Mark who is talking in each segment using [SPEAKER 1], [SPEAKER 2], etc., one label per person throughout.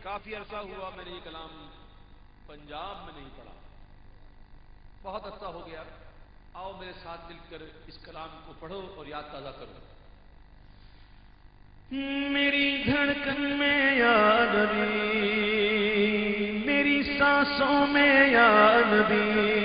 [SPEAKER 1] کافی عرصہ ہوا میں نے یہ کلام پنجاب میں نہیں پڑھا، بہت عرصہ ہو گیا. آؤ میرے ساتھ مل کر اس کلام کو پڑھو اور یاد تازہ کرو.
[SPEAKER 2] میری دھڑکن میں یا نبی، میری سانسوں میں یا نبی،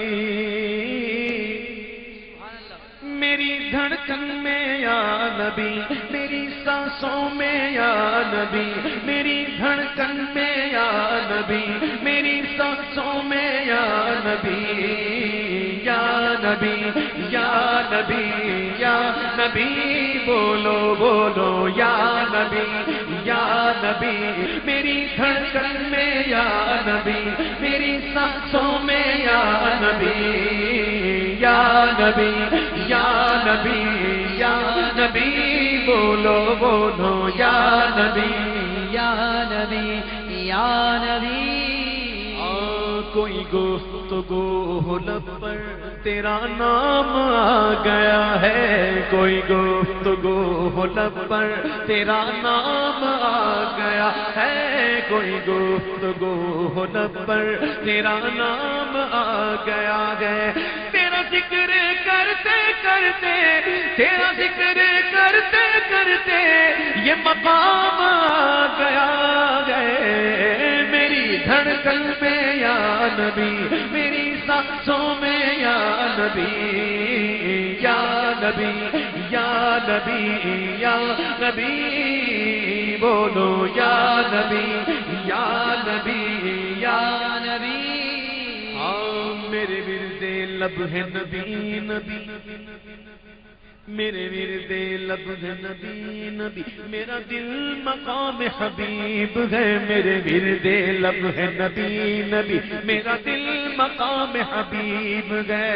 [SPEAKER 2] میری دھڑکن میں یا نبی، میری سانسوں میں یا نبی، میری دھڑکن میں یا نبی، میری سانسوں میں یا نبی، یا نبی یا نبی یا نبی، بولو بولو یا نبی یا نبی، میری دھڑکن میں یا نبی، میری سانسوں میں یا نبی، یا نبی یا نبی یا نبی، بولو بولو یا نبی یا نبی یا نبی. کوئی گفتگو ہو لب پر تیرا نام آ گیا ہے، کوئی گفتگو ہو لب پر تیرا نام آ گیا ہے، کوئی گفتگو ہو لب پر تیرا نام آ گیا ہے. تیرا ذکر کرتے کرتے، تیرا ذکر کرتے کرتے یہ مقام آ گیا ہے. میری دھڑکن میں یا نبی، میری سانسوں میں یا نبی، یا نبی یا نبی یا نبی، بولو یا نبی یا نبی یا نبی. میرے ورد لب ہے نبی نبی، میرے ورد لب ہے نبی نبی، میرا دل مقام حبیب ہے. میرے ورد لب ہے نبی نبی، میرا دل مقام حبیب ہے.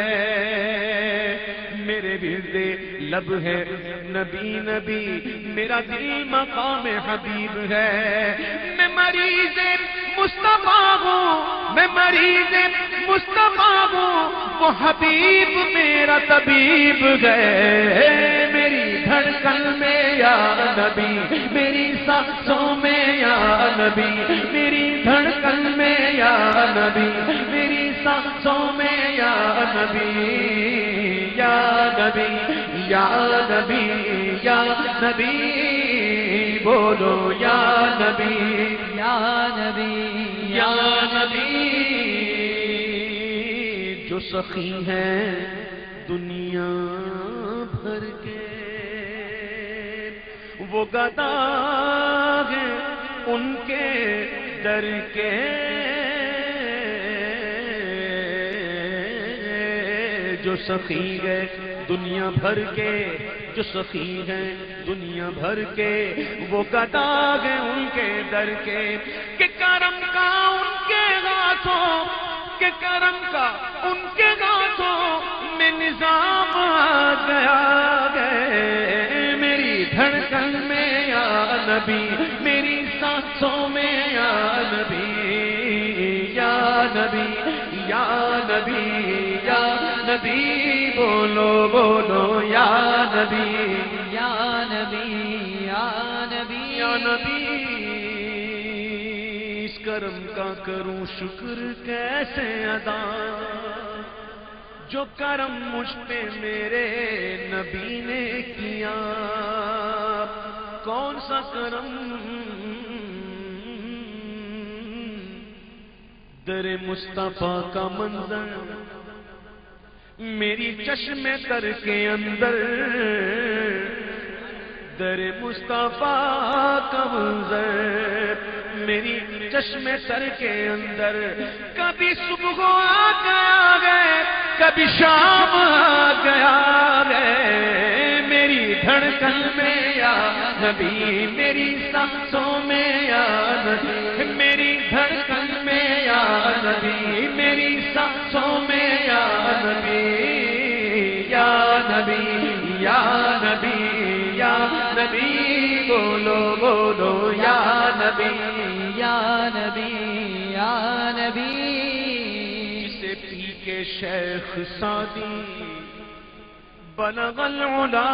[SPEAKER 2] میرے ورد لب ہے نبی نبی، میرا دل مقام حبیب ہے. میں مریض مصطفیٰ ہوں، میں مریض مصطفیٰ ہوں، وہ حبیب میرا طبیب ہے. میری دھڑکن میں یا نبی، میری سانسوں میں یا نبی، میری دھڑکن میں یا نبی، میری سانسوں میں یا نبی، یا نبی یا نبی یا نبی، بولو یا نبی یا نبی یا نبی. جو سخی ہیں دنیا بھر کے وہ گدا ہیں ان کے در کے، جو سخی ہے دنیا بھر کے، جو سخی ہیں دنیا بھر کے وہ گدا ہیں ان کے در کے. کہ کرم کا ان کے ہاتھوں، کہ کرم کا ان کے ہاتھوں میں نظام آ گیا ہے. میری دھڑکن میں یا نبی، میری سانسوں میں یا نبی، یا نبی یا نبی یا نبی، بولو بولو یا نبی یا نبی یا نبی یا نبی. اس کرم کا کروں شکر کیسے ادا، جو کرم مجھ پہ میرے نبی نے کیا. کون سا کرم، در مصطفیٰ کا منظر میری چشم تر کے اندر، در مصطفیٰ کا منظر میری چشم تر کے اندر. کبھی صبح آ گیا ہے، کبھی شام آ گیا ہے. میری دھڑکن میں یا نبی، میری سانسوں میں یا نبی، میری دھڑکن میں یا نبی، میری سانسوں میں یا نبی، یا نبی یا نبی یا نبی، بولو بولو یا نبی یا نبی یا نبی. جسے پی کے شیخ سعدی بلغ العلا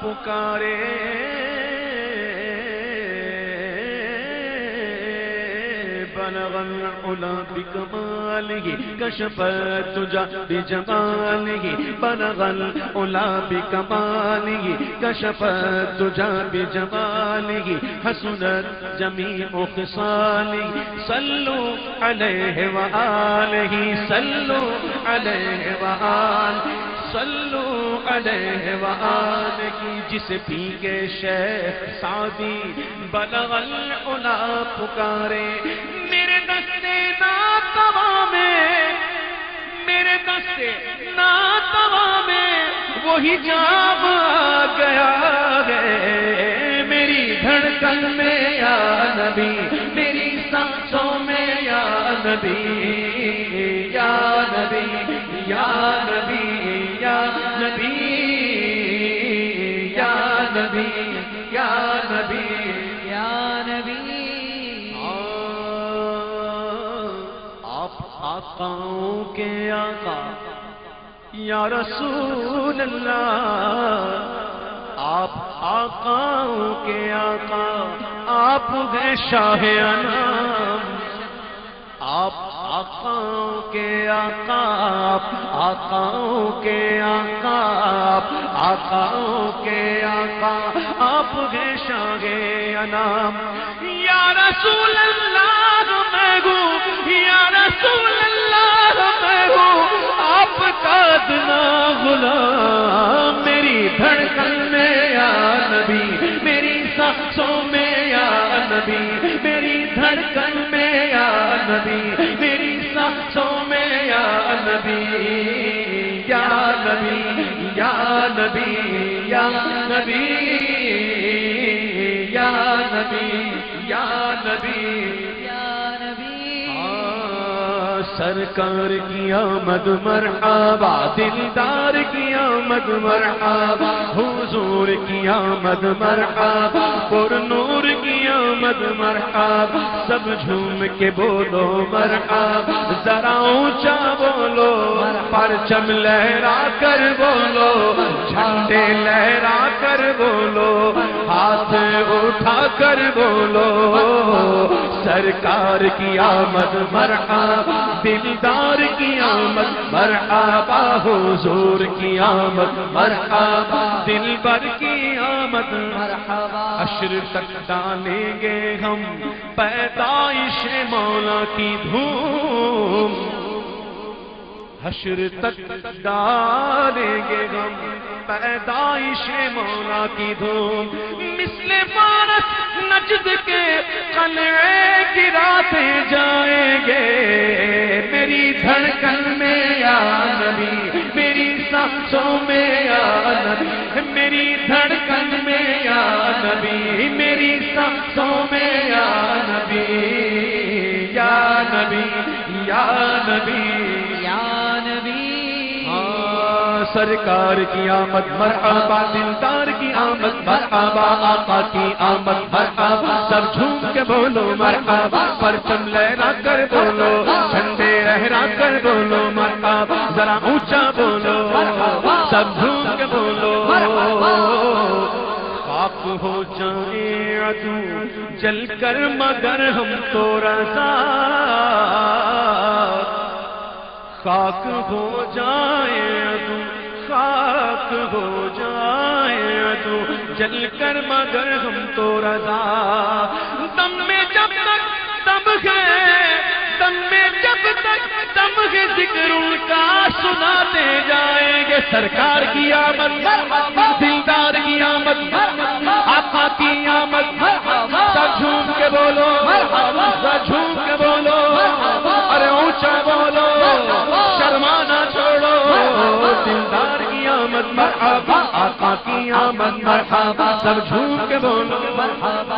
[SPEAKER 2] پکارے، بلغ العلا بکمالہ کشف الدجی بجمالہ بلغ العلا بکمالہ کشف الدجی بجمالہ حسنت جمیع خصالہ صلو علیہ وآلہ صلو علیہ وآلہ صلو علیہ وآلہ جسے پی کے شیخ سعدی بلغ العلا پکارے میرے دستے ناتوا میں میرے دستے ناتوا میں وہی جاب آ گیا ہے میری دھڑکن میں یا نبی میری سانسوں میں یا نبی یا نبی یا نبی یا نبی یا نبی یا نبی
[SPEAKER 3] یا نبی
[SPEAKER 2] آپ آقاؤں کے آقا یا رسول اللہ آپ آقاؤں کے آقا آپ ہیں شاہ انام آپ آقاؤں کے آقا آقاؤں کے آقا آقاؤں کے آقا آپ ہیں شاہ انام یا رسول اللہ میں ہوں یا رسول اللہ میں ہوں آپ کا ادنا غلام میری دھڑکن میں یا نبی میری سانسوں میں یا نبی میری دھڑکن میں یا نبی میری سانسوں میں یا نبی یا نبی یا نبی یا نبی یا نبی یا نبی
[SPEAKER 3] یا نبی
[SPEAKER 2] سرکار کی آمد مرحبا دلدار کی آمد مرحبا حضور کی آمد مرحبا پر نور کی آمد مرحبا سب جھوم کے بولو مرحبا ذرا اونچا بولو پرچم لہرا کر بولو جھنڈے لہرا کر بولو ہاتھ اٹھا کر بولو سرکار کی آمد مرحبا دلدار کی آمد مرحبا حضور کی آمد مرحبا دلبر کی آمد
[SPEAKER 3] مرحبا
[SPEAKER 2] عشر تک ڈالیں گے ہم پیدائش مولا کی دھوم حشر تک ڈالیں گے ہم پیدائش مولا کی دھوم مثل فارس نجد کے قلعے گراتے جائیں گے میری دھڑکن میں یا نبی میری سانسوں میں یا نبی میری دھڑکن میں یا نبی میری سانسوں میں یا نبی یا نبی یا نبی
[SPEAKER 3] یا نبی
[SPEAKER 2] سرکار کی آمد مرحبا دلدار کی آمد مرحبا آقا کی آمد مرحبا سب جھوم کے بولو مرحبا پرچم لہرا کر بولو جھنڈے لہرا کر بولو مرحبا ذرا اونچا بولو سب جھوم کے بولو خاک ہو جائے عدو جل کر مگر ہم تو رضا خاک ہو جائے عدو خاک ہو جائے عدو جل کر مگر ہم تو رضا دم میں جب تک دم ہے دم میں جب تک دم ہے ذکر ان کا سناتے جائیں گے سرکار کی آمد دلدار کی آمد آقا کی آمد سب جھوم کے بولو سب جھوم کے بولو ارے اونچا بولو شرمانا چھوڑو دلدار کی آمد مرحبا آقا کی آمد مرحبا سب جھوم کے بولو مرحبا